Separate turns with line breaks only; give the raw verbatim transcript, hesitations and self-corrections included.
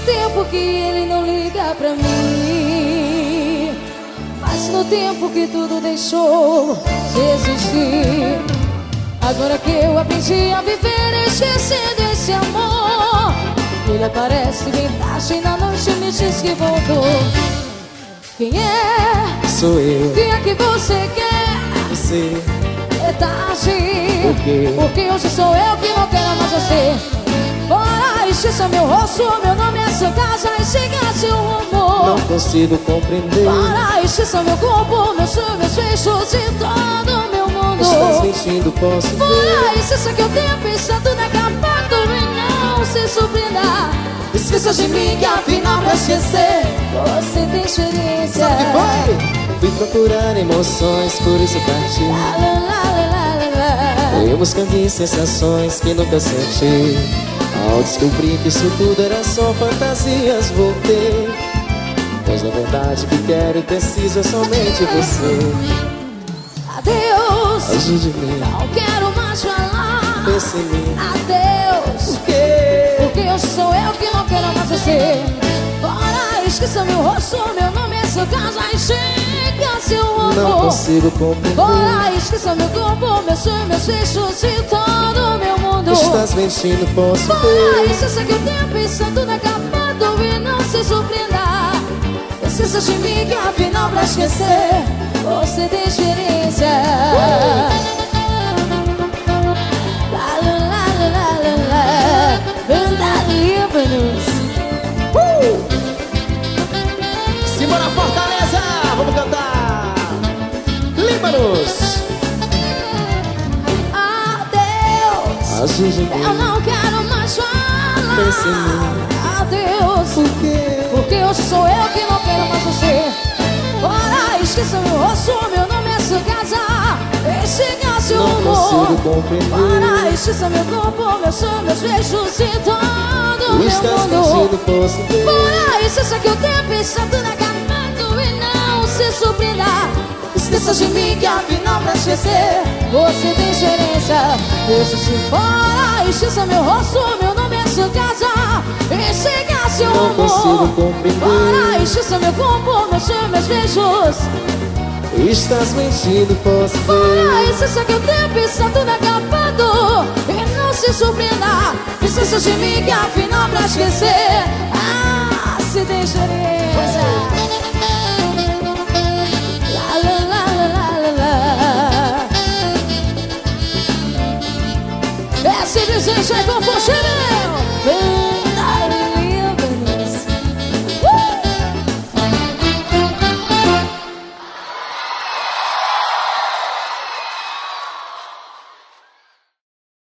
tempo que ele não liga pra mim. Faz no tempo que tudo deixou de existir. Agora que eu aprendi a viver, esquecendo esse amor, ele aparece bem tarde na noite e me diz que voltou. Quem é?
Sou eu.
Quem é que você quer?
Você.
É tarde.
Por quê?
Porque hoje sou eu que não quero mais você. Bora, esqueça meu rosto, meu nome, essa casa e siga seu amor.
Não consigo compreender.
Bora, esqueça meu corpo, meus sonhos, meus fechos e todo meu mundo.
Estás mentindo, posso ver.
Bora, esqueça que eu tenho pensado na capa do e não se surpreenda. Esqueça de mim que afinal pra esquecer você tem experiência.
Sabe o que foi? Fui procurar emoções, por isso parti.
Lá, lá, lá, lá, lá, lá.
Eu buscando sensações que nunca senti. Ao descobrir que isso tudo era só fantasias, voltei. Pois na verdade o que quero e preciso é somente você.
Adeus,
ajude-me,
não quero mais falar.
pense em mim.
Adeus,
Por quê?
porque hoje sou eu que não quero mais você. Bora, esqueça meu rosto, meu nome, essa casa e chega seu amor.
Não consigo compreender.
Bora, esqueça meu corpo, meus sonhos, meus fechos e todo meu mundo.
Estás mentindo, posso
Bora,
ver.
esqueça que eu tenho pensando na capa do e não se surpreenda. Esqueça de mim que afinal pra esquecer você tem experiência. Lá, lá, lá, lá, lá, lá. Banda Líbanos.
Uh! Simbora Fortaleza, vamos cantar Líbanos.
Adeus,
Ajude-me,
eu não quero mais falar.
pense em mim.
Adeus,
Por quê?
porque hoje sou eu que não quero mais você. Bora, esqueça meu rosto, meu nome, essa casa e chega seu
Não
amor.
consigo compreender.
Bora, esqueça meu corpo, meus sonhos, meus beijos e todo meu
Estás
mundo.
mentindo, posso ver.
Bora, esqueça que eu tenho pensado na cama e não se surpreenda. Esqueça de mim que afinal pra esquecer você tem experiência. Deixa-se fora, esqueça meu rosto, meu nome, essa casa e chega seu
Não
amor.
consigo compreender.
Bora, esqueça meu corpo, meus sonhos, meus beijos.
Estás mentindo, posso
Bora,
ver.
esqueça que eu tenho pensado na capa do e não se surpreenda. Esqueça de mim que afinal pra esquecer ah, se tem experiência. Lá, lá, lá, lá, lá, lá. É simplesmente aí com o